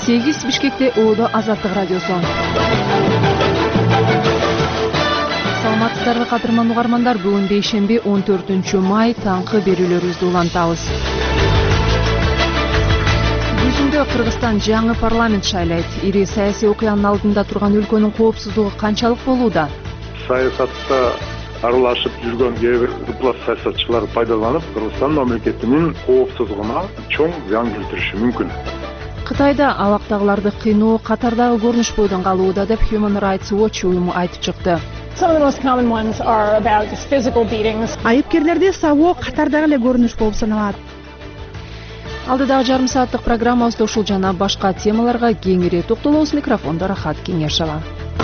8 Бишкекте ООД Азаттык радиосу. Саламатсыздарбы кадырман угармандар, бүгүн бейшемби 14 май таңкы берүүлөрүбүздү улантабыз. Күзүндө Кыргызстан жаңы парламент шайлайт. Ири саясий окуянын алдында турган өлкөнүн коопсуздугу канчалык болууда? Саясатта аралашып жүргөн кээ бир ыплас саясатчылар пайдаланып, Кыргызстан мамлекетинин коопсуздугуна чоң зыян келтириши мүмкүн. Кытайда абактагыларды кыйноо катардагы көрүнүш бойдон калууда деп Human Rights Watch уюму айтып чыкты. Айыпкерлерди сабоо катардагы эле көрүнүш болуп саналат. Алдыдагы жарым сааттык программабызда ушул жана башка темаларга кеңири токтолобуз. Микрофондо Рахат Кеңешова.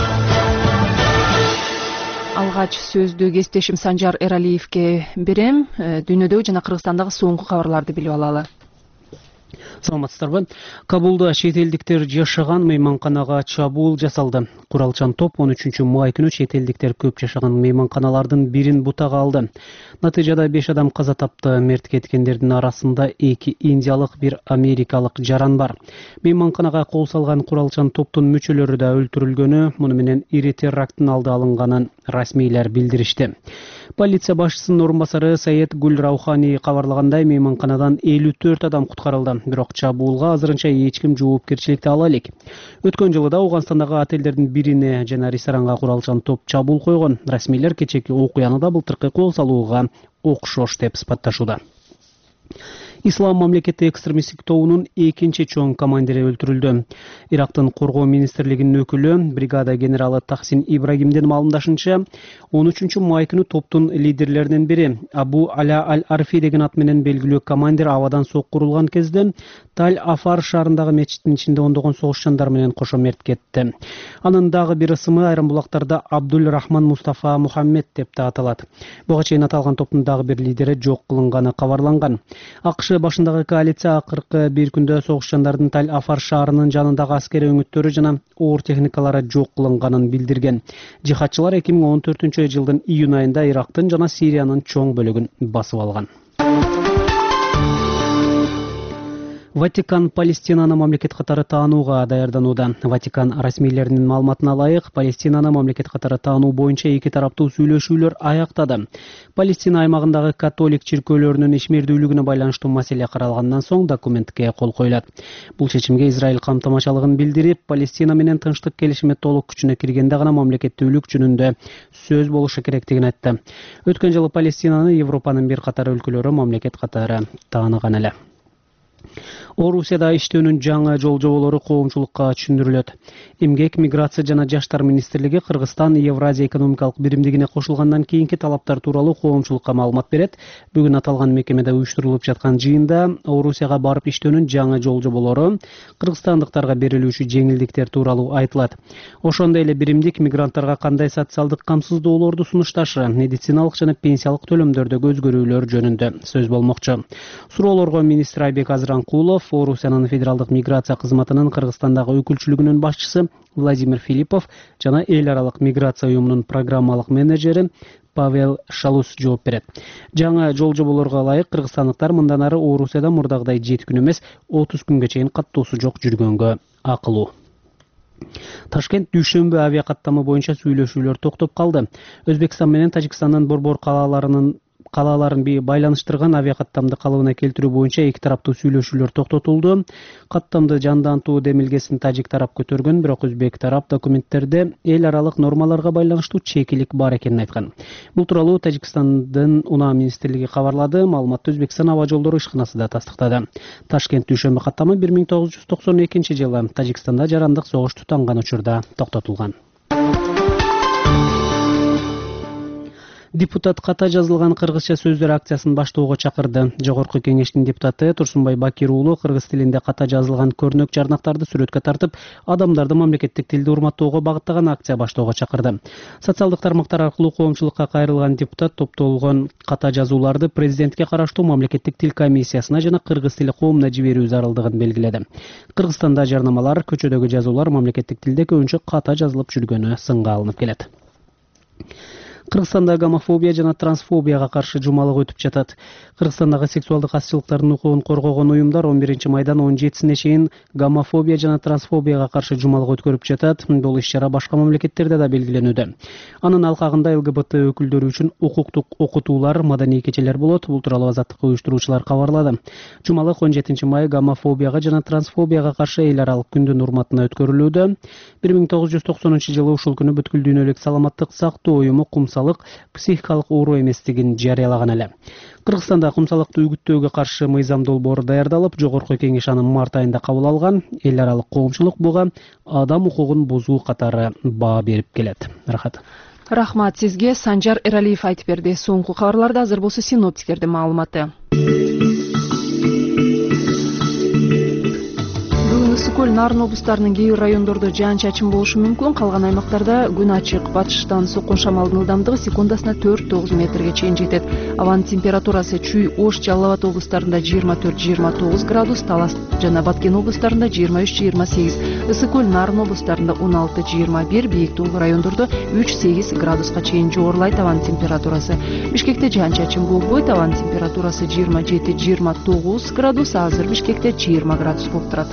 Алгач сөздү кесиптешим Санжар Эралиевке берем. Дүйнөдөгү жана Кыргызстандагы соңку кабарларды билип алалы. Саламатсыздарбы? Кабулда чет элдиктер жашаган мейманканага чабуул жасалды. Куралчан топ 13 май күнү чет элдиктер көп жашаган мейманканалардын бирин бутага алды. Натыйжада 5 адам каза тапты. Мерт кеткендердин арасында 2 индиялык, 1 америкалык жаран бар. Мейманканага кол салган куралчан топтун мүчөлөрү да өлтүрүлгөнү, муну менен ири теракттын алды алынганын расмийлер билдиришти. Полиция башчысынын орун басары Саед Гүл Раухани кабарлагандай, мейманканадан 54 адам куткарылды. Бирок чабуулга азырынча эч ким жоопкерчиликти ала элек. Өткөн жылы да Ауганстандагы отелдердин бирине жана ресторанга куралчан топ чабуул койгон. Расмийлер кечээки окуяны да былтыркы кол салууга окшош деп сыпатташууда. Ислам мамлекети экстремисттик тобунун экинчи чоң командири өлтүрүлдү. Ирактын коргоо министрлигинин өкүлү бригада генералы Тахсин Ибрагимдин маалымдашынча, 13 май күнү топтун лидерлеринин бири Абу Аля Аль-Арфи деген ат менен белгилүү командир абадан сокку урулган кезде Таль-Афар шаарындагы мечиттин ичинде ондогон согушчандар менен кошо мерт кетти. Анын дагы бир ысымы айрым булактарда Абдул Рахман Мустафа Мухаммед деп да аталат. Буга чейин аталган топтун дагы бир лидери жок кылынганы кабарланган. АКШ башындагы коалиция акыркы бир күндө согушчандардын Таль-Афар шаарынын жанындагы аскери өңүттөрү жана оор техникалары жок кылынганын билдирген. Жихадчылар 2014 жылдын июнь айында Ирактын жана Сириянын чоң бөлүгүн басып алган. Ватикан Палестинаны мамлекет катары таанууга даярданууда. Ватикан расмийлеринин маалыматына ылайык, Палестинаны мамлекет катары таануу боюнча эки тараптуу сүйлөшүүлөр аяктады. Палестина аймагындагы католик чиркөөлөрүнүн ишмердүүлүгүнө байланыштуу маселе каралгандан соң документке кол коюлат. Бул чечимге Израиль камтамашалыгын билдирип, Палестина менен тынчтык келишими толук күчүнө киргенде гана мамлекеттүүлүк жөнүндө сөз болушу керектигин айтты. Өткөн жылы Палестинаны Европанын бир катар өлкөлөрү мамлекет катары тааныган эле. Орусияда иштөөнүн жаңы жол жоболору коомчулукка түшүндүрүлөт. Эмгек, миграция жана жаштар министрлиги Кыргызстан Евразия экономикалык биримдигине кошулгандан кийинки талаптар тууралуу коомчулукка маалымат берет. Бүгүн аталган мекемеде уюштурулуп жаткан жыйында Орусияга барып иштөөнүн жаңы жол жоболору, кыргызстандыктарга берилүүчү жеңилдиктер тууралуу айтылат. Ошондой эле биримдик мигранттарга кандай социалдык камсыздоолорду сунушташы, медициналык жана пенсиялык төлөмдөрдөгү өзгөрүүлөр жөнүндө сөз болмокчу. Суроолорго министр Айбек Азыранкулов, Орусиянын федералдык миграция кызматынын Кыргызстандагы өкүлчүлүгүнүн башчысы Владимир Филиппов жана эл аралык миграция уюмунун программалык менеджери Павел Шалус жооп берет. Жаңы жол жоболорго ылайык кыргызстандыктар мындан ары Орусияда мурдагыдай 7 күн эмес 30 күнгө чейин каттоосу жок жүргөнгө акылуу. Ташкент дүйшөмбү авиакаттамы боюнча сүйлөшүүлөр токтоп калды. Өзбекстан менен Тажикстандын борбор калаларын байланыштырган авиакаттамды калыбына келтирүү боюнча эки тараптуу сүйлөшүүлөр токтотулду. Каттамды жандантуу демилгесин тажик тарап көтөргөн, бирок өзбек тарап документтерде эл аралык нормаларга байланыштуу чекилик бар экенин айткан. Бул тууралуу Тажикстандын унаа министрлиги кабарлады. Маалыматты Өзбекстан аба жолдору ишканасы да тастыктады. Ташкент дүйшөмбү каттамы 1992 жылы Тажикстанда жарандык согуш тутанган учурда токтотулган. Депутат ката жазылган кыргызча сөздөр акциясын баштоого чакырды. Жогорку кеңештин депутаты Турсунбай Бакир уулу кыргыз тилинде ката жазылган көрнөк жарнактарды сүрөткө тартып, адамдарды мамлекеттик тилди урматтоого багыттаган акция баштоого чакырды. Социалдык тармактар аркылуу коомчулукка кайрылган депутат топтолгон ката жазууларды президентке караштуу мамлекеттик тил комиссиясына жана кыргыз тили коомуна жиберүү зарылдыгын белгиледи. Кыргызстанда жарнамалар, көчөдөгү жазуулар мамлекеттик тилде көбүнчө ката жазылып жүргөнү сынга алынып келет. Кыргызстанда гомофобия жана трансфобияга каршы жумалык өтүп жатат. Кыргызстандагы сексуалдык азчылыктардын укугун коргогон уюмдар 11 майдан 17-сине чейин гомофобия жана трансфобияга каршы жумалык өткөрүп жатат. Бул иш-чара башка мамлекеттерде да белгиленүүдө. Анын алкагында ЛГБТ өкүлдөрү үчүн укуктук окутуулар, маданий кечелер болот. Бул тууралуу азаттыкка уюштуруучулар кабарлады. Жумалык 17 май гомофобияга жана трансфобияга каршы эл аралык күндүн урматына өткөрүлүүдө. 1990-жылы ушул күнү бүткүл дүйнөлүк саламаттык сактоо уюму кумсалык психикалык оору эместигин жарыялаган эле. Кыргызстанда кумсалыкты үгүттөөгө каршы мыйзам долбоору даярдалып, жогорку кеңеш аны март айында кабыл алган. Эл аралык коомчулук буга адам укугун бузуу катары баа берип келет. Рахмат сизге. Санжар Эралиев айтып берди. Соңку кабарларда азыр болсо синоптиктердин маалыматы. Ысык-Көл, Нарын облустарынын кээ бир райондордо жаан-чачын болушу мүмкүн. Калган аймактарда күн ачык. Батыштан соккон шамалдын ылдамдыгы секундасына 4-9 метрге чейин жетет. Абанын температурасы Чүй, Ош, Жалал Абад облустарында 24-29 градус, Талас жана Баткен облустарында 23-28, Ысык-Көл, Нарын облустарында 16-21, бийик тоолуу райондордо 3-8 градуска чейин жогорулайт абанын температурасы. Бишкекте жаан-чачын болбойт, абанын температурасы 27-29 градус, азыр Бишкекте 20 градус болуп турат.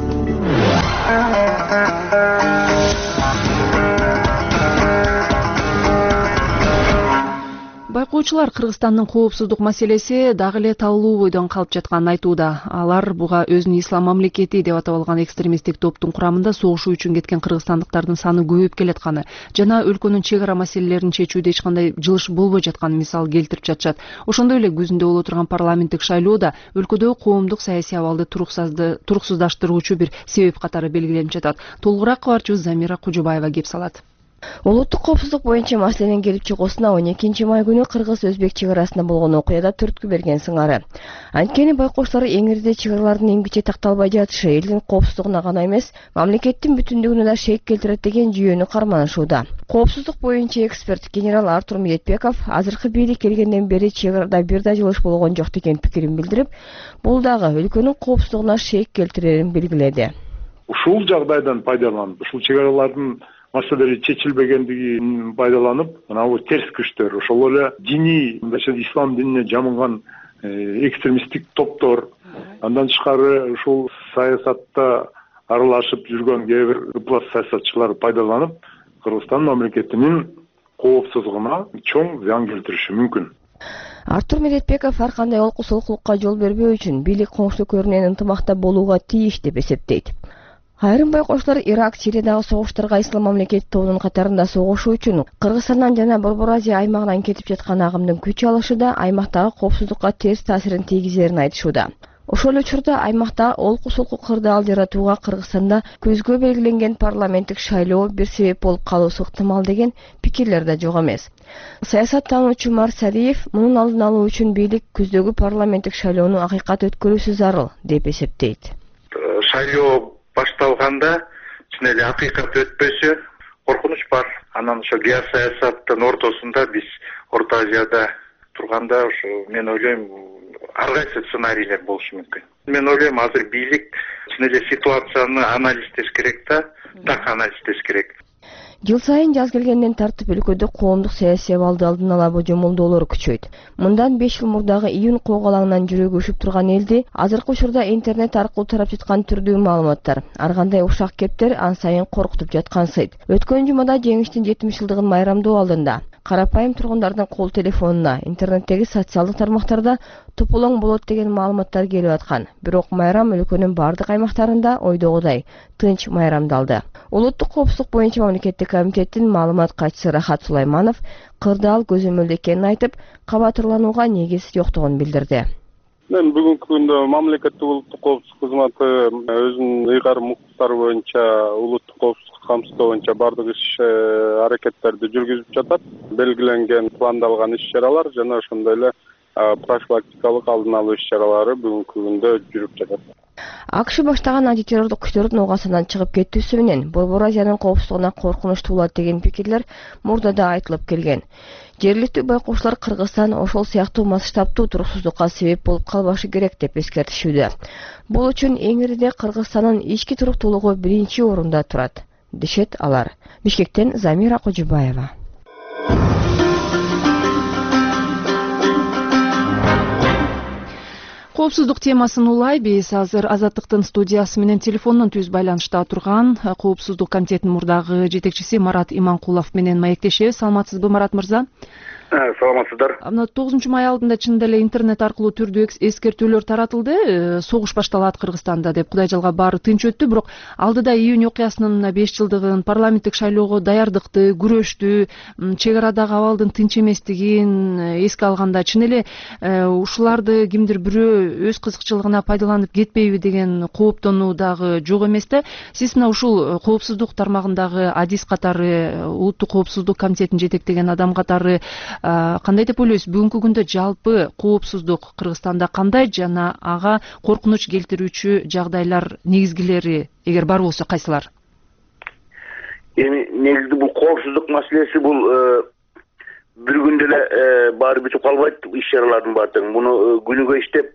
Байкоочулар Кыргызстандын коопсуздук маселеси дагы эле талуу бойдон калып жатканын айтууда. Алар буга өзүн ислам мамлекети деп атап алган экстремисттик топтун курамында согушуу үчүн кеткен кыргызстандыктардын саны көбөйүп келатканы жана өлкөнүн чек ара маселелерин чечүүдө эч кандай жылыш болбой жатканын мисал келтирип жатышат. Ошондой эле күзүндө боло турган парламенттик шайлоодо өлкөдөгү коомдук саясий абалды туруксуздаштыруучу бир себеп катары белгиленип жатат. Толугураак кабарчыбыз Замира Кужубаева кеп салат. Улуттук коопсуздук боюнча маселенин келип чыгуусуна 12 май күнү кыргыз-өзбек чек арасында болгон окуяда түрткү берген сыңары. Анткени байкоштор эң ирде чек аралардын эмгиче такталбай жатышы элдин коопсуздугуна гана эмес, мамлекеттин бүтүндүгүнө да шек келтирет деген жүйөнү карманышууда. Коопсуздук боюнча эксперт генерал Артур Медетбеков азыркы бийлик келгенден бери чек арада бир да жылыш болгон жок деген пикирин билдирип, бул дагы өлкөнүн коопсуздугуна шек келтирерин белгиледи. Ушул жагдайдан пайдаланып, ушул чек аралардын маселелери чечилбегендигин пайдаланып, мына терс күчтөр, ошол эле диний, ислам динине жамынган экстремисттик топтор, андан тышкары ушул саясатта аралашып жүргөн кээ бир ыплас саясатчылар пайдаланып, Кыргызстан мамлекетинин коопсуздугуна чоң зыян келтириши мүмкүн. Артур Медетбеков ар кандай олкусулукка жол бербөө үчүн бийлик коңшу менен ынтымакта болууга тийиш деп эсептейт. Айрым байкочлор Ирак, Сириядагы согуштарга ислам мамлекети тобунун катарында согушуу үчүн Кыргызстандан жана Борбор Азия аймагынан кетип жаткан агымдын күч алышы да аймактагы коопсуздукка терс таасирин тийгизерин айтышууда. Ошол эле учурда аймакта олкусулук кырдаал жаратууга Кыргызстанда күзгө белгиленген парламенттик шайлоо бир себеп болуп калуусу ыктымал деген пикирлер да жок эмес. Саясаттануучу Марсалиев мунун алдын алуу үчүн бийлик күздөгү парламенттик шайлоону акыйкат өткөрүүсү зарыл деп эсептейт. Шайлоо башталганда чын эле акыйкат өтпөсө коркунуч бар. Анан ошо геосаясаттын ортосунда биз Орто Азияда турганда ошо мен ойлойм ар кайсы сценарийлер болушу мүмкүн. Мен ойлойм азыр бийлик чын эле ситуацияны анализдеш керек да, так анализдеш керек. Жыл сайын жаз келгенден тартып өлкөдө коомдук саясий абалды алдын ала божомолдоолор күчөйт. Мындан 5 жыл мурдагы июнь коогалаңынан жүрөгү учуп турган элди азыркы учурда интернет аркылуу тарап жаткан түрдүү маалыматтар, ар кандай ушак кептер ан сайын коркутуп жаткансыйт. Өткөн жумада жеңиштин 70 жылдыгын майрамдоо алдында карапайым тургундардын кол телефонуна, интернеттеги социалдык тармактарда тополоң болот деген маалыматтар келип аткан. Бирок майрам өлкөнүн бардык аймактарында ойдогудай тынч майрамдалды. Улуттук коопсуздук боюнча мамлекеттик комитеттин маалымат катчысы Рахат Сулайманов кырдаал көзөмөлдө экенин айтып, кабатырланууга негиз жоктугун билдирди. Мен бүгүнкү күндө мамлекеттик улуттук коопсуздук кызматы өзүнүн ыйгарым укуктары боюнча улуттук коопсуздук камсыздоо боюнча бардык иш аракеттерди жүргүзүп жатат. Белгиленген пландалган иш-чаралар жана ошондой эле профилактикалык алдын алуу иш-чаралары бүгүнкү күндө жүрүп жатат. АКШ баштаган антитеррорлук күчтөрдүн Ооганстандан чыгып кетүүсү менен Борбор Азиянын коопсуздугуна коркунуч туулат деген пикирлер мурда да айтылып келген. Жергиликтүү байкоочулар Кыргызстан ошол сыяктуу масштабтуу туруксуздукка себеп болуп калбашы керек деп эскертишүүдө. Бул үчүн эң ирде Кыргызстандын ички туруктуулугу биринчи орунда турат, дешет алар. Бишкектен Замира Кожубаева. Коопсуздук темасын улай биз азыр Азаттыктын студиясы менен телефондон түз байланышта турган Коопсуздук комитетинин мурдагы жетекчиси Марат Иманкулов менен маектешебиз. Саламатсызбы, Марат мырза? Саламатсыздар. Мына 9 май алдында чындап эле интернет аркылуу түрдүү эскертүүлөр таратылды. Согуш башталат Кыргызстанда деп. Кудай жалга баары тынч өттү, бирок алдыда июнь окуясынын 5 жылдыгын, парламенттик шайлоого даярдыкты, күрөштү, чек арадагы абалдын тынч эместигин эске алганда чын эле ушуларды кимдир бирөө өз кызыкчылыгына пайдаланып кетпейби деген кооптонуу дагы жок эмес да. Сиз мына ушул коопсуздук тармагындагы адис катары, улуттук коопсуздук комитетин жетектеген адам катары кандай деп ойлойсуз? Бүгүнкү күндө жалпы коопсуздук Кыргызстанда кандай жана ага коркунуч келтирүүчү жагдайлар негизгилери эгер бар болсо кайсылар? Эми негизи бул коопсуздук маселеси бул бир күндө эле баары бүтүп калбайт, иш-чаралардын баары тең. Муну күнүгө иштеп,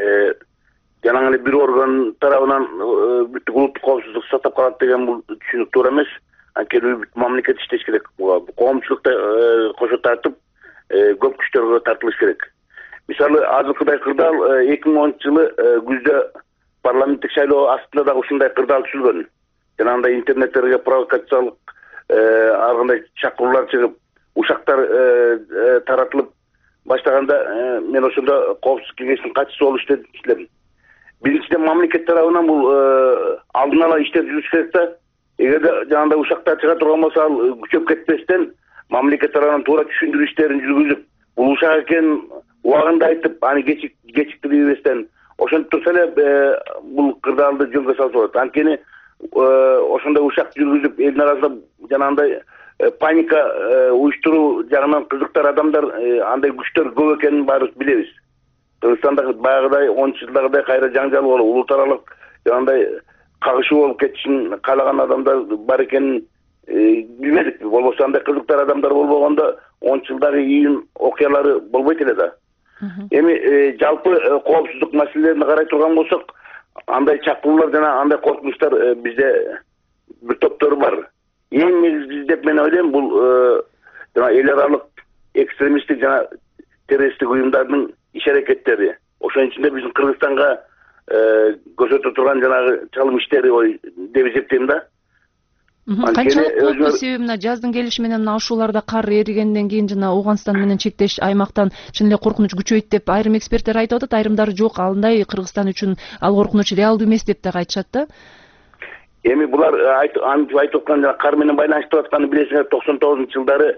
жана эле бир орган тарабынан бүт улуттук коопсуздук сактап калат деген бул түшүнүк туура эмес. Анткени бүт мамлекет иштеш керек. Коомчулукта кошо тартып көп күчтөргө тартылыш керек. Мисалы, азыркыдай кырдаал 2010-жылы күздө парламенттик шайлоо астында дагы ушундай кырдаал түзүлгөн. Жанагындай интернеттерге провокациялык ар кандай чакыруулар чыгып, ушактар таратылып баштаганда мен ошондо коопсуздук кеңешинин катчысы болуп иштедим. Биринчиден мамлекет тарабынан бул алдын ала иштеп жүрүш керек да. Эгерде жанагындай ушактар чыга турган болсо, ал күчөп кетпестен мамлекет тарабынан туура түшүндүрүү иштерин жүргүзүп, бул ушак экенин убагында айтып, аны кечиктирбестен ошентип турса эле бул кырдаалды жөнгө салса болот. Анткени ошондой ушак жүргүзүп, элдин арасында жанагындай паника уюштуруу жагынан кызыктар адамдар, андай күчтөр көп экенин баарыбыз билебиз. Кыргызстанда баягыдай 10-жылдагыдай кайра жаңжал болуп, улут аралык жанагындай кагышуу болуп кетишин каалаган адамдар бар экенин билмедик. Болбосо андай кызыктар адамдар болбогондо 10-жылдагы июнь окуялары болбойт эле да. Эми жалпы коопсуздук маселелерине карай турган болсок, андай чакыруулар жана андай коркунучтар бизде бир топтор бар. Эң негизгиси деп мен ойлойм, бул жана эл аралык экстремисттик жана террористтик уюмдардын иш-аракеттери. Ошонун ичинде биздин Кыргызстанга көрсөтө турган жанагы чалым иштери деп эсептейм да. Канчалык коркуу себеби мына жаздын келиши менен мына ушуларда кар эригенден кийин жана Ооганстан менен чектеш аймактан чын эле коркунуч күчөйт деп айрым эксперттер айтып атат, айрымдары жок, андай Кыргызстан үчүн ал коркунуч реалдуу эмес деп дагы айтышат да. Эми булар айтып аткан жана кар менен байланыштырып атканын билесиңер, 99-жылдары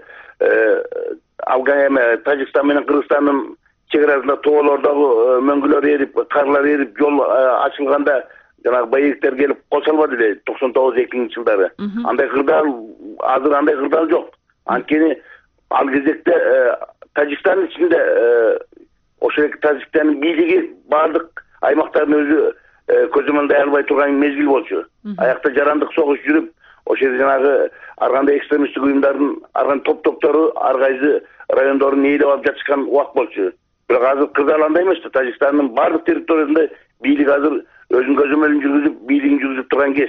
Тажикстан менен Кыргызстандын чек арасында тоолордогу мөңгүлөр эрип, карлар эрип, жол ачылганда жанагы боевиктер келип кол салбады эле 99-жылдары. Андай кырдаал, азыр андай кырдаал жок. Анткени ал кезекте Тажикстандын ичинде ошо Тажикстандын бийлиги баардык аймактардын өзү көзөмөлдөй албай турган мезгил болчу. Аякта жарандык согуш жүрүп, ошо жанагы ар кандай экстремисттик уюмдардын ар кандай топтору ар кайсы райондорун ээлеп алып жатышкан убакыт болчу. Бирок азыр кырдаал андай эмес да. Тажикстандын баардык территориясында бийлик азыр өзүнүн көзөмөлүн жүргүзүп, бийлигин жүргүзүп турган кез.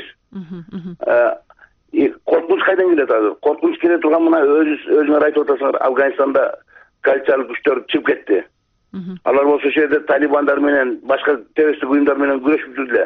Коркунуч кайдан келет азыр? Коркунуч келе турган мына өзүңөр айтып атасыңар, Афганистанда коалициялык күчтөр чыгып кетти. Алар болсо ошол жерде талибандар менен, башка террористтик уюмдар менен күрөшүп жүрдү.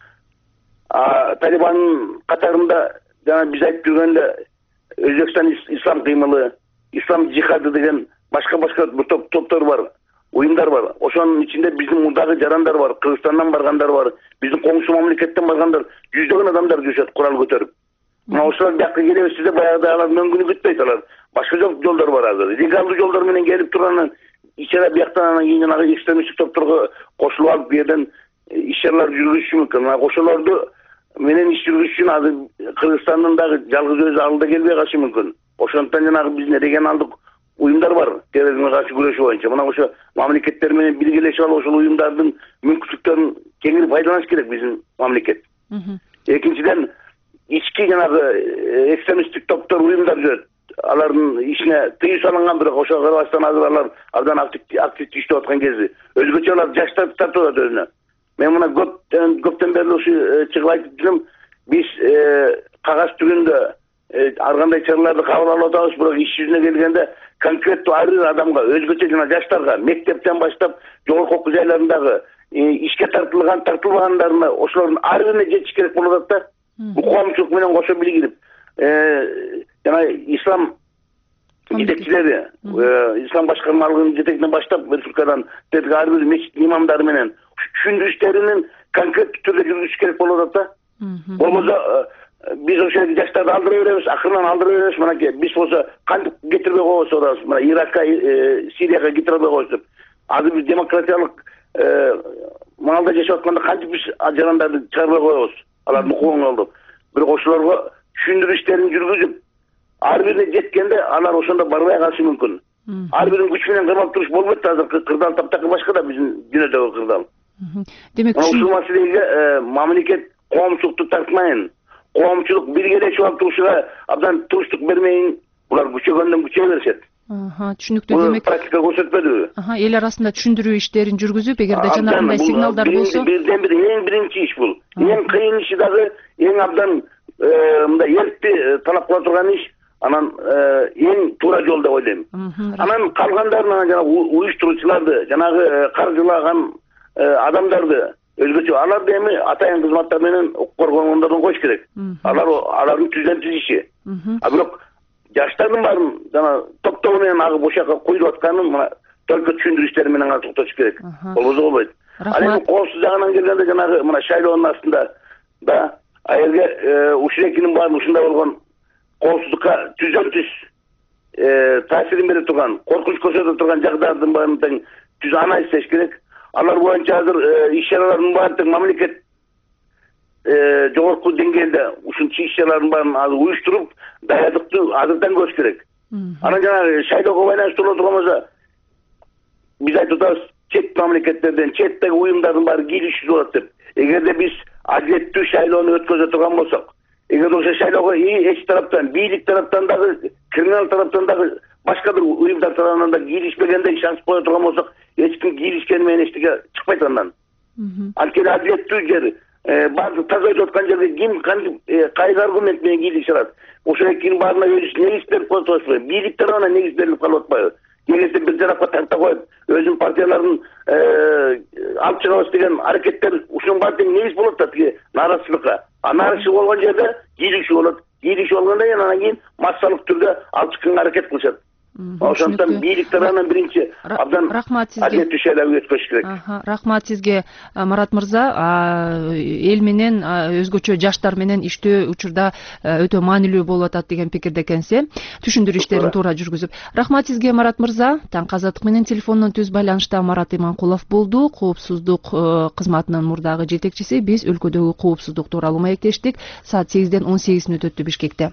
Талибандын катарында жана биз айтып жүргөндө Өзбекстан ислам кыймылы, ислам жихады деген башка топтор бар, уюмдар бар. Ошонун ичинде биздин мурдагы жарандар бар, Кыргызстандан баргандар бар, биздин коңшу мамлекеттен баргандар, жүздөгөн адамдар жүрүшөт курал көтөрүп. Мына ошолар бияка келебиз десе, баягыдай алар мөңгүнү күтпөйт, алар башка жолдор бар азыр. Легалдуу жолдор менен келип турганын ичера бияктан анан кийин жанагы экстремисттик топторго кошулуп алып, бу жерден иш-чаралар жүргүзүшү мүмкүн. Мына ошолорду менен иш жүргүзүш үчүн азыр Кыргызстандын дагы жалгыз өзү алда келбей калышы мүмкүн. Ошондуктан жанагы биздин регионалдык уюмдар бар, терроризмге каршы күрөшүү боюнча. Мына ошо мамлекеттер менен биргелешип алып, ошол уюмдардын мүмкүнчүлүктөрүн кеңири пайдаланыш керек биздин мамлекет. Экинчиден, ички жанагы экстремисттик топтор, уюмдар жүрөт. Алардын ишине тыюу салынган, бирок ошого карабастан азыр алар абдан активдүү иштеп аткан кези. Өзгөчө алар жаштар тартып атат өзүнө. Мен мына көптөн бери ушу чыгып айтып жүрөм, биз кагаз түгүндө ар кандай чараларды кабыл алып атабыз, бирок иш жүзүнө келгенде конкреттүү ар бир адамга, өзгөчө жана жаштарга, мектептен баштап жогорку окуу жайларындагы ишке тартылбагандарына ошолордун ар бирине жетиш керек болуп атат да. Бул коомчулук менен кошо бийлигип жана ислам жетекчилери, ислам башкармалыгынын жетегинен баштап республикадан ар бир мечит имамдары менен түшүндүрүштөрүнүн конкреттүү түрдө жүргүзүш керек болуп атат да. Болбосо биз ошол жаштарды алдыра беребиз, акырынан алдыра беребиз. Мынакей биз болсо кантип кетирбей коебуз атабыз. Мына Иракка, Сирияга кетирбей коебуз деп. Азыр биз демократиялык маалда жашап атканда кантип биз жарандарды чыгарбай коебуз, аларды укугун алып. Бирок ошолорго түшүндүрүү иштерин жүргүзүп, ар бирине жеткенде алар ошондо барбай калышы мүмкүн. Ар бирин күч менен кырмап туруш болбойт. Азыр кырдаал таптакыр башка да биздин дүйнөдөгү кырдаал. Демек ушул маселеге мамлекет коомчулукту тартмайын, коомчулук биргелешип алып турушуга абдан туруштук бермейин, булар күчөгөндөн күчөй беришет. Түшүнүктүү. Демек практика көрсөтпөдүбү? Эл арасында түшүндүрүү иштерин жүргүзүп, эгерде жанагындай сигналдар болсо, бирден бир эң биринчи иш бул. Эң кыйын иши дагы, эң абдан мындай эркти талап кыла турган иш, анан эң туура жол деп ойлойм. Анан калгандарын жанагы уюштуруучуларды, жанагы каржылаган адамдарды өзгөчө аларды эми атайын кызматтар менен укук коргонгондордон коюш керек. Алардын түздөн түз иши. Бирок жаштардын баарын жана топтоо менен агып ошол куюлуп атканын мына только түшүндүрүү иштери менен гана токтотуш керек. Болбосо болбойт. Ал эми коопсуз жагынан келгенде жанагы мына шайлоонун астында да аерге ушул баарын ушундай болгон коопсуздукка түздөн түз таасирин бере турган, коркунуч көрсөтө турган жагдардын баарын тең түз анализ издеш керек. Алар боюнча азыр иш-чаралардын баарын тең мамлекет жогорку деңгээлде ушунча иш-чаралардын баарын азыр уюштуруп, даярдыкты азырдан көрүш керек. Анан жанагы шайлоого байланыштуу боло турган болсо, биз айтып атабыз, чет мамлекеттерден, четтеги уюмдардын баары кийлигишиз болот деп. Эгерде биз адилеттүү шайлоону өткөзө турган болсок, эгерде ошол шайлоого эч тараптан, бийлик тараптан дагы, криминал тараптан дагы, башка бир уюмдар тарабынан да кийлишпегендей шанс кое турган болсок, эч ким кийлишкени менен эчтеке чыкпайт андан. Анткени адилеттүү жер, баардык таза өтүп аткан жерде ким кайсы аргумент менен кийлигише алат? Ошол экинин баарына негиз берип коюп атпайбы? Бийлик тарабынан негиз берилип калып атпайбы? Кеңесте бир тарапка тарта коюп, өзүнүн партияларын алып чыгабыз деген аракеттер ушунун баары тең негиз болот да тиги нааразычылыкка. Нааразычылык болгон жерде кийлигишүү болот. Кийлигишүү болгондон кийин анан кийин массалык түрдө алып чыкканга аракет кылышат. Ошондон бийлик тарабынан биринчи абдан адилеттүү шайлоо өткөзүш керек. Рахмат сизге, Марат мырза. Эл менен, өзгөчө жаштар менен иштөө учурда өтө маанилүү болуп атат деген пикирде экенсиз. Түшүндүрүү иштерин туура жүргүзүп. Рахмат сизге, Марат мырза. Таңкы азаттык менен телефондон түз байланышта Марат Иманкулов болду, коопсуздук кызматынын мурдагы жетекчиси. Биз өлкөдөгү коопсуздук тууралуу маектештик. Саат 8ден 18 мүнөт өттү Бишкекте.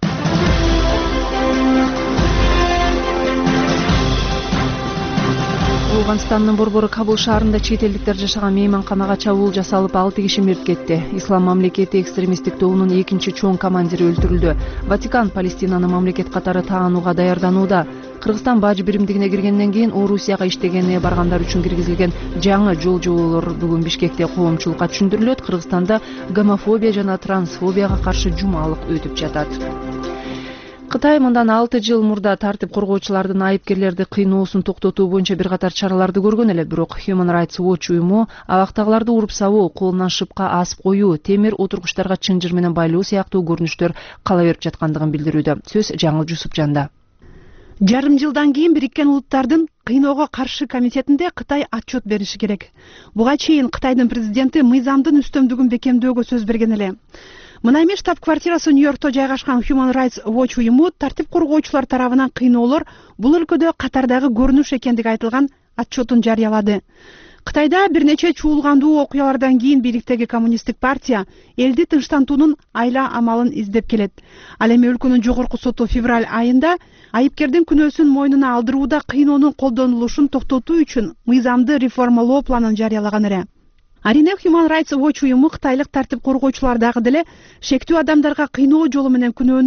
Афганстандын борбору Кабул шаарында чет элдиктер жашаган мейманканага чабуул жасалып, 6 киши мерт кетти. Ислам мамлекети экстремисттик тобунун экинчи чоң командири өлтүрүлдү. Ватикан Палестинаны мамлекет катары таанууга даярданууда. Кыргызстан баж биримдигине киргенден кийин Орусияга иштегенине баргандар үчүн киргизилген жаңы жол жоболор бүгүн Бишкекте коомчулукка түшүндүрүлөт. Кыргызстанда гомофобия жана трансфобияга каршы жумалык өтүп жатат. Кытай мындан 6 жыл мурда тартип коргоочулардын айыпкерлерди кыйноосун токтотуу боюнча бир катар чараларды көргөн эле, бирок Human Rights Watch уюму абактагыларды уруп сабоо, колунан шыпка асып коюу, темир отургучтарга чынжыр менен байлоо сыяктуу көрүнүштөр кала берип жаткандыгын билдирүүдө. Сөз Жаңыл Жусупжанда. Жарым жылдан кийин Бириккен Улуттардын кыйноого каршы комитетинде Кытай отчет бериши керек. Буга чейин Кытайдын президенти мыйзамдын үстөмдүгүн бекемдөөгө сөз берген эле. Мына эми штаб-квартирасы Нью-Йоркто жайгашкан Human Rights Watch уюму тартип коргоочулар тарабынан кыйноолор бул өлкөдө катардагы көрүнүш экендиги айтылган отчетун жарыялады. Кытайда бир нече чуулгандуу окуялардан кийин бийликтеги коммунисттик партия элди тынчтантуунун айла амалын издеп келет. Ал эми өлкөнүн жогорку соту февраль айында айыпкердин күнөөсүн мойнуна алдырууда кыйноонун колдонулушун токтотуу үчүн мыйзамды реформалоо планын жарыялаган эле. Арине Human Rights Watch уюму кытайлык тартип коргоочулар дагы деле шектүү адамдарга кыйноо жолу менен күнөөнү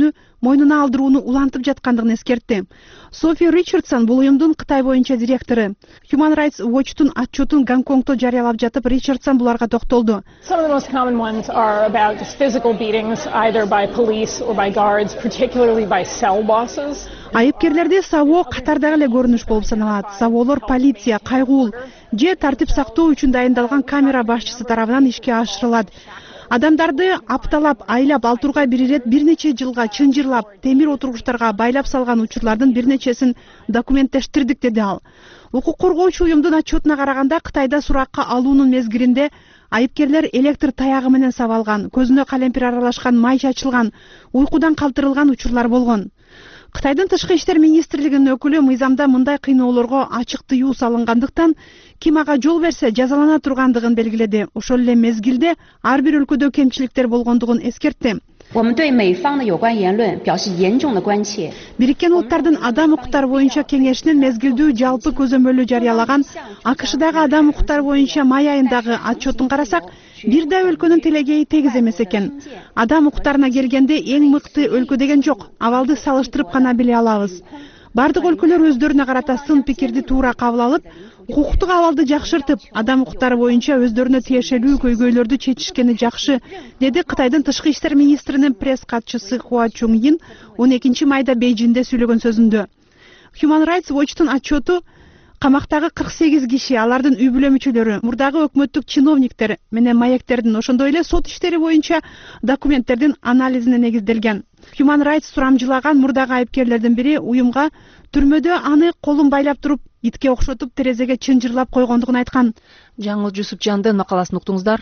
мойнуна алдырууну улантып жаткандыгын эскертти. Софи Ричардсон бул уюмдун Кытай боюнча директору. Human Rights Watch'тун отчетун Гонконгдо жарыялап жатып, Ричардсон буларга токтолду. Some of the most common ones are about just physical beatings, either by police or by guards, particularly by cell bosses. Айыпкерлерде сабоо катардагы эле көрүнүш болуп саналат. Сабоолор полиция, кайгуул же тартип сактоо үчүн дайындалган камера башчысы тарабынан ишке ашырылат. Адамдарды апталап, айлап, алтурга бир ирет бир нече жылга чынжырлап, темир отургучтарга байлап салган учурлардын бир нечесин документтештирдик, деди ал. Укук коргоочу уюмдун отчетуна караганда, Кытайда суракка алуунун мезгилинде айыпкерлер электр таягы менен сабалган, көзүнө калемпир аралашкан, май чачылган, уйкудан калтырылган учурлар болгон. Кытайдын тышкы иштер министрлигинин өкүлү мыйзамда мындай кыйноолорго ачык тыюу салынгандыктан, ким ага жол берсе жазалана тургандыгын белгиледи. Ошол эле мезгилде ар бир өлкөдө кемчиликтер болгондугун эскертти. Бириккен Улуттардын адам укуктары боюнча кеңешинин мезгилдүү жалпы көзөмөлү жарыялаган АКШдагы адам укуктары боюнча май айындагы отчетун карасак, бир да өлкөнүн тилегеи тегиз эмес экен. Адам укуктарына келгенде эң мыкты өлкө деген жок. Абалды салыштырып гана биле алабыз. Бардык өлкөлөр өздөрүнө карата сын пикирди туура кабыл алып, укуктук абалды жакшыртып, адам укуктары боюнча өздөрүнө тиешелүү көйгөйлөрдү чечишкени жакшы, деди Кытайдын тышкы иштер министринин пресс катчысы Хуа Чунйин 12 майда Бейжиңде сүйлөгөн сөзүндө. Human Rights Watch'тун отчету камактагы 48 киши, алардын үй бүлө мүчөлөрү, мурдагы өкмөттүк чиновниктер менен маектердин, ошондой эле сот иштери боюнча документтердин анализине негизделген. Human Rights сурамжылаган мурдагы айыпкерлердин бири уюмга түрмөдө аны колун байлап туруп, итке окшотуп терезеге чынжырлап койгондугун айткан. Жаңыл Жусупжандын макаласын уктуңуздар.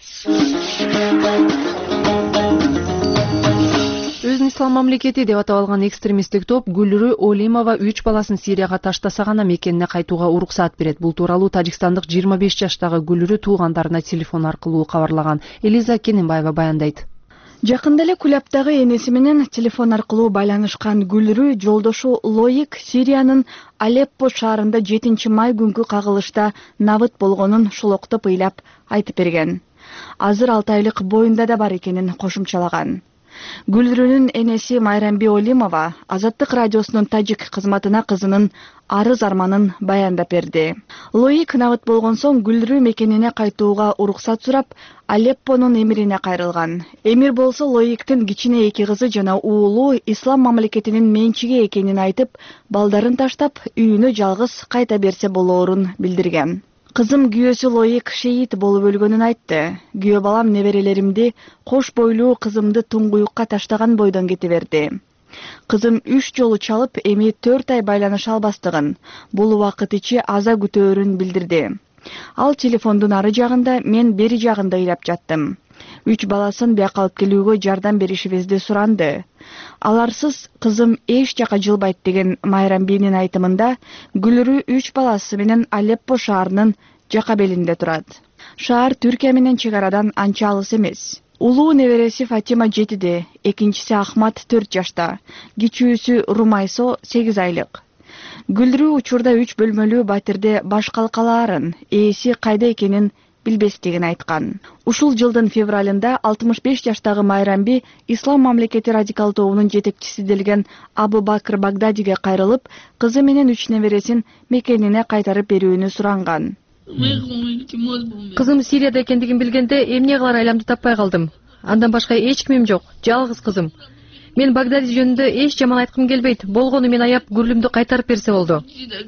Өзүн ислам мамлекети деп атап алган экстремисттик топ Гүлрү Олимова 3 баласын Сирияга таштаса гана мекенине кайтууга уруксаат берет. Бул тууралуу тажикстандык 25 жаштагы Гүлрү туугандарына телефон аркылуу кабарлаган. Элиза Кененбаева баяндайт. Жакында эле Кулябтагы энеси менен телефон аркылуу байланышкан Гүлрү жолдошу Лоик Сириянын Алеппо шаарында 7 май күнгү кагылышта набыт болгонун шулоктоп ыйлап айтып берген. Азыр 6 айлык боюнда да бар экенин кошумчалаган. Гүлрүнүн энеси Майрамби Олимова Азаттык радиосунун тажик кызматына кызынын арыз арманын баяндап берди. Лоик набыт болгон соң Гүлрү мекенине кайтууга уруксат сурап, Алеппонун эмирине кайрылган. Эмир болсо Лоиктин кичине 2 кызы жана уулу ислам мамлекетинин менчиги экенин айтып, балдарын таштап, үйүнө жалгыз кайта берсе болоорун билдирген. Кызым күйөөсү Лоик шейит болуп өлгөнүн айтты. Күйөө балам неберелеримди, кош бойлуу кызымды туңгуюкка таштаган бойдон кете берди. Кызым 3 жолу чалып, эми 4 ай байланыша албастыгын, бул убакыт ичи аза күтөөрүн билдирди. Ал телефондун ары жагында, мен бери жагында ыйлап жаттым. 3 баласын бияка алып келүүгө жардам беришибизди суранды. Аларсыз кызым эч жака жылбайт деген Майрамбинин айтымында, Гүлрү 3 баласы менен Алеппо шаарынын жака белинде турат. Шаар Түркия менен чегарадан анча алыс эмес. Улуу небереси Фатима 7-де, экинчиси Ахмат 4 жашта, кичүүсү Румайсо 8 айлык. Гүлрү учурда 3 бөлмөлүү батирде баш калкалаарын, ээси кайда экенин билбестигин айткан. Ушул жылдын февралында 65 жаштагы Майрамби ислам мамлекети радикал тобунун жетекчиси делген Абу Бакр Багдадиге кайрылып, кызы менен 3 небересин мекенине кайтарып берүүнү суранган. Кызым Сирияда экендигин билгенде эмне кылар айламды таппай калдым. Андан башка эч кимим жок, жалгыз кызым. Мен Багдади жөнүндө эч жаман айткым келбейт. Болгону мен аяп Гүрлүмдү кайтарып берсе болду.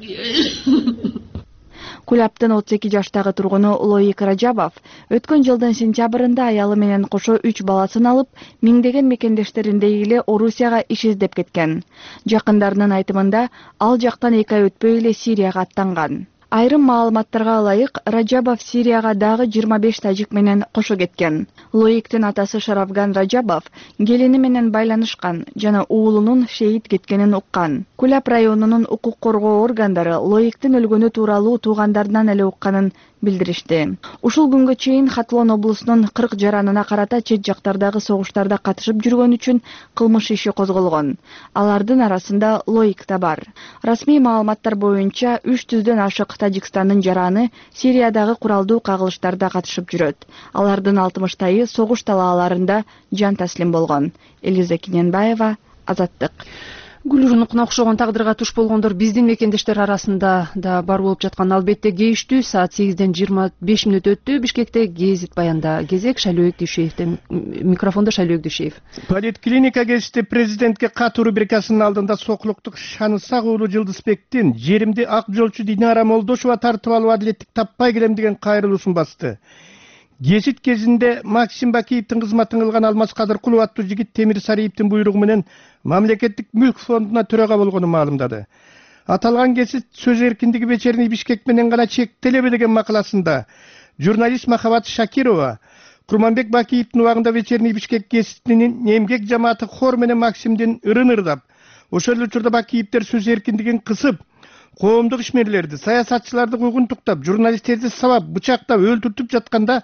Кулябтын 32 жаштагы тургуну Лоик Раджабов өткөн жылдын сентябрында аялы менен кошо 3 баласын алып, миңдеген мекендештериндей эле Орусияга иш издеп кеткен. Жакындарынын айтымында, ал жактан 2 ай өтпөй эле Сирияга аттанган. Айрым маалыматтарга ылайык, Раджабов Сирияга дагы 25 тажик менен кошо кеткен. Лоиктин атасы Шарафган Раджабов келини менен байланышкан жана уулунун шейит кеткенин уккан. Куляб районунун укук коргоо органдары Лоиктин өлгөнү тууралуу туугандарынан эле укканын билдиришти. Ушул күнгө чейин Хатлон облусунун 40 жаранына карата чет жактардагы согуштарда катышып жүргөн үчүн кылмыш иши козголгон. Алардын арасында Лоик да бар. Расмий маалыматтар боюнча 300дөн ашык Тажикстандын жараны Сириядагы куралдуу кагылыштарда катышып жүрөт. Алардын 60 тайы согуш талааларында жан таслим болгон. Элиза Кененбаева, Азаттык. Гүлнурунун окшогон тагдырга туш болгондор биздин мекендештер арасында да бар болуп жаткан. Албетте кейиштүү саат 8-ден 25 мүнөт өттү. Бишкекте гезит баянда. Кезек Шайлөөбек Дүйшеевден. Микрофондо Шайлөөбек Дүйшеев. Поликлиника кезиште президентке катуу рубрикасынын алдында Сокулуктук Шанысак уулу Жылдызбектин жеримди ак жолчу Динара Молдошова тартып алып адилеттик таппай келем деген кайрылуусун басты. Гезит кезинде Максим Бакиевдин кызматын кылган Алмаз Кадыркулов аттуу жигит Темир Сариевдин буйругу менен мамлекеттик мүлк фондуна төрага болгонун маалымдады. Аталган гезит сөз эркиндиги вечерний Бишкек менен гана чектелеби деген макаласында журналист Махабат Шакирова Курманбек Бакиевдин убагында вечерний Бишкек гезитинин эмгек жамааты хор менен Максимдин ырын ырдап, ошол учурда Бакиевдер сөз эркиндигин кысып, коомдук ишмерлерди, саясатчыларды куйгунтуктап, журналисттерди сабап, бычактап, өлтүртүп жатканда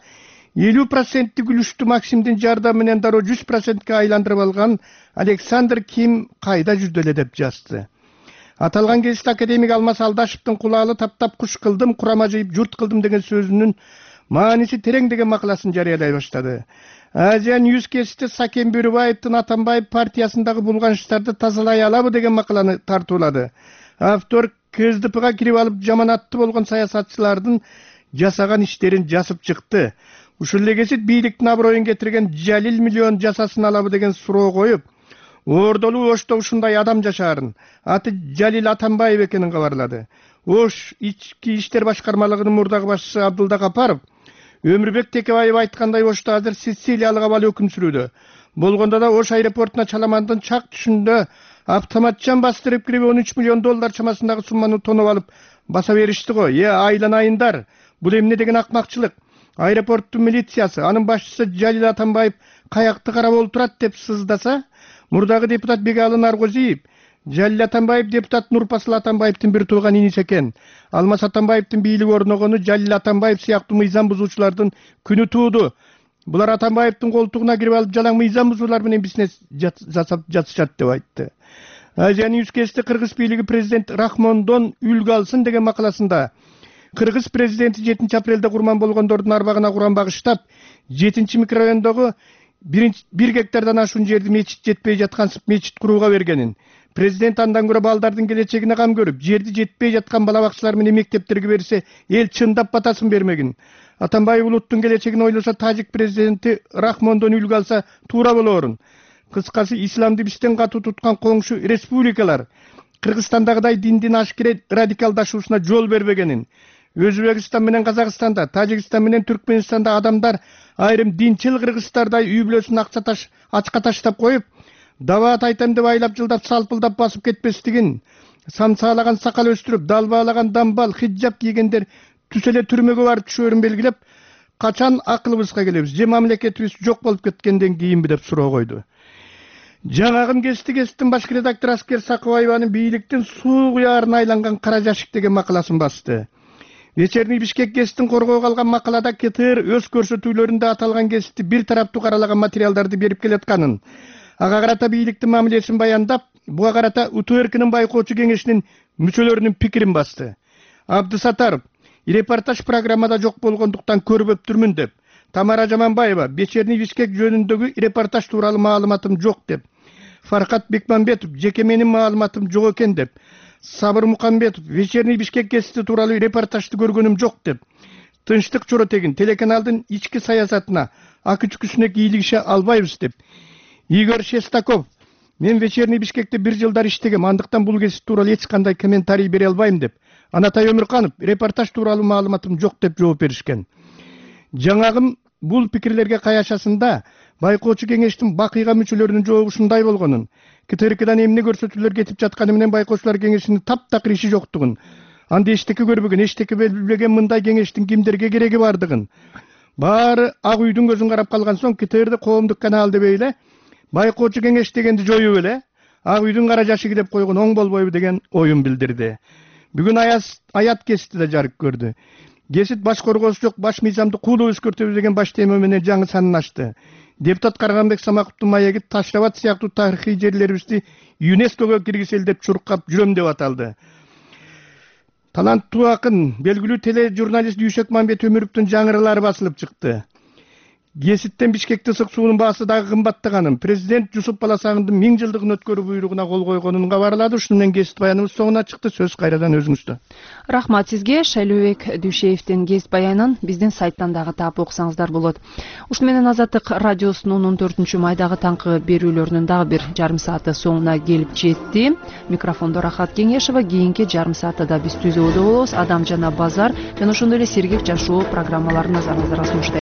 50% үлүштү Максимдин жардамы менен дароо 100%ке айландырып алган Александр Ким кайда жүрдү эле деп жазды. Аталган гезит академик Алмаз Алдашевдин кулаалы таптап куш кылдым, курама жыйып журт кылдым деген сөзүнүн мааниси терең деген макаласын жарыялай баштады. Азия Ньюс гезити Сакен Бөрүбаевдин Атамбаев партиясындагы булганыштарды тазалай алабы деген макаланы тартуулады. Автор КСДПга кирип алып жаманатты болгон саясатчылардын жасаган иштерин жазып чыкты. Ушул эле гезит бийликтин аброюн кетирген Жалил миллион жасасын алабы деген суроо коюп, Ордолуу Ошто ушундай адам жашаарын, аты Жалил Атамбаев экенин кабарлады. Ош ички иштер башкармалыгынын мурдагы башчысы Абдулда Капаров Өмүрбек Текебаев айткандай Ошто азыр Сицилиялык абал өкүм сүрүүдө. Болгондо да Ош аэропортуна Чаламандын чак түшүндө автоматчан бастырып кирип $13 миллион чамасындагы сумманы тоноп алып баса беришти го. Айланайындар, бул эмне деген акмакчылык? Аэропорттун милициясы, анын башчысы Жалил Атамбаев каякты карап олтурат деп сыздаса, мурдагы депутат Бегалы Наргозиев, Жалил Атамбаев депутат Нурпасыл Атамбаевдин бир тууган иниси экен. Алмаз Атамбаевдин бийлиги орногону Жалил Атамбаев сыяктуу мыйзам бузуучулардын күнү тууду. Булар Атамбаевдин колтугуна кирип алып жалаң мыйзам бузуулар менен бизнес жасап жатышат деп айтты. Азия Ньюс гезити Кыргыз бийлиги президент Рахмондон үлгү алсын деген макаласында Кыргыз президенти 7 апрелде курман болгондордун арбагына Куран багыштап, 7 микрорайондогу 1 гектардан ашуун жерди мечит жетпей жаткан мечит курууга бергенин, президент андан көрө балдардын келечегине кам көрүп, жерди жетпей жаткан бала бакчалар менен мектептерге берсе, эл чындап батасын бермегин. Атамбаев улуттун келечегин ойлосо, тажик президенти Рахмондон үлгү алса туура болоорун. Кыскасы, исламды бизден катуу туткан коңшу республикалар Кыргызстандагыдай диндин ашкере радикалдашуусуна жол бербегенин, Өзбекстан менен Казакстанда, Тажикстан менен Түркменстанда адамдар айрым динчил кыргыздардай үй бүлөсүн ачка таштап коюп, даваат айтам деп айлап жылдап салпылдап басып кетпестигин, самсаалаган сакал өстүрүп, далбаалаган дамбал, хиджаб кийгендер түз эле түрмөгө барып түшөрүн белгилеп, качан акылыбызга келебиз, же мамлекетибиз жок болуп кеткенден кийинби деп суроо койду. Жаңагым гезиттин башкы редактору Аскер Сакыбаеванын бийликтин суу куярына айланган кара жашык деген макаласын басты. Вечерний Бишкек гезитин коргоого алган макалада КТР өз көрсөтүүлөрүндө аталган гезитти бир тараптуу каралаган материалдарды берип келатканын, ага карата бийликтин мамилесин баяндап, буга карата УТРКнын байкоочу кеңешинин мүчөлөрүнүн пикирин басты. Абдысатаров репортаж программада жок болгондуктан көрбөптүрмүн деп, Тамара Жаманбаева вечерний Бишкек жөнүндөгү репортаж тууралуу маалыматым жок деп, Фаркат Бекмамбетов жеке менин маалыматым жок экен деп, Сабыр Мукамбетов вечерний Бишкек гезити тууралуу репортажды көргөнүм жок деп, Тынчтык Чоротегин телеканалдын ички саясатына, ак-үчкүсүнө кийлигише албайбыз деп, Игорь Шестаков мен вечерний Бишкекте 1 жылдар иштегем, андыктан бул гезит тууралуу эч кандай комментарий бере албайм деп, Анатай Өмүрканов репортаж тууралуу маалыматым жок деп жооп беришкен. Жаңагым бул пикирлерге каяшасында байкоочу кеңештин бакыйга мүчөлөрүнүн жообу ушундай болгонун, КТРКдан эмне көрсөтүүлөр кетип жатканы менен байкоочулар кеңешинин таптакыр иши жоктугун, анда эчтеке көрбөгөн, эчтеке билбеген мындай кеңештин кимдерге кереги бардыгын, баары ак үйдүн көзүн карап калган соң КТРды коомдук канал дебей эле байкоочу кеңеш дегенди жоюп эле ак үйдүн кара жашыгы деп койгон оң болбойбу деген оюн билдирди. Бүгүн аят гезити да жарык көрдү. Гезит баш коргоосу жок баш мыйзамды куулуу өзгөртөбүз деген баш тема менен жаңы санын ачты. Депутат Карганбек Самаковдун маеги Таш-Абад сыяктуу тарыхый жерлерибизди ЮНЕСКОго киргизели деп чуркап жүрөм деп аталды. Таланттуу акын, белгилүү тележурналист Дүйшөк Мамбет Өмүрүктүн жаңырылары басылып чыкты. Кеситтен Бишкекте ысык суунун баасы дагы кымбаттаганын, президент Жусуп Баласагындын 1000 жылдыгын өткөрүү буйругуна кол койгонун кабарлады. Ушуну менен кесип баяныбыз соңуна чыкты. Сөз кайрадан өзүңүздө. Рахмат сизге. Шайлообек Дүйшеевдин кесип баянын биздин сайттан дагы таап окусаңыздар болот. Ушуну менен Азаттык радиосунун 14 майдагы таңкы берүүлөрүнүн дагы бир жарым сааты соңуна келип жетти. Микрофондо Рахат Кеңешова. Кийинки жарым саатта биз түзөөдө болобуз. Адам жана базар жана ошондой эле сергек жашоо программаларын назарыңыздарга сунуштайбыз.